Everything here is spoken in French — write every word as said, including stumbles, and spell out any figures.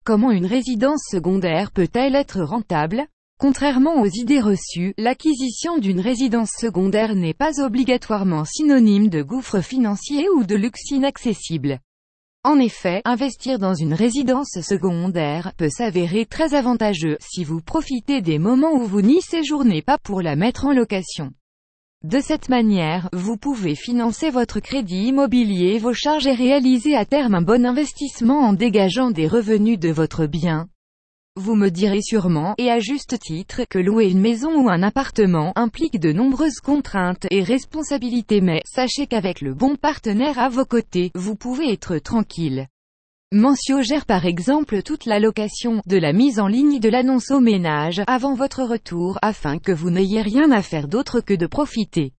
Comment une résidence secondaire peut-elle être rentable? Contrairement aux idées reçues, l'acquisition d'une résidence secondaire n'est pas obligatoirement synonyme de gouffre financier ou de luxe inaccessible. En effet, investir dans une résidence secondaire peut s'avérer très avantageux si vous profitez des moments où vous n'y séjournez pas pour la mettre en location. De cette manière, vous pouvez financer votre crédit immobilier et vos charges et réaliser à terme un bon investissement en dégageant des revenus de votre bien. Vous me direz sûrement, et à juste titre, que louer une maison ou un appartement implique de nombreuses contraintes et responsabilités, mais sachez qu'avec le bon partenaire à vos côtés, vous pouvez être tranquille. Mentio gère par exemple toute la location, de la mise en ligne de l'annonce au ménage, avant votre retour, afin que vous n'ayez rien à faire d'autre que de profiter.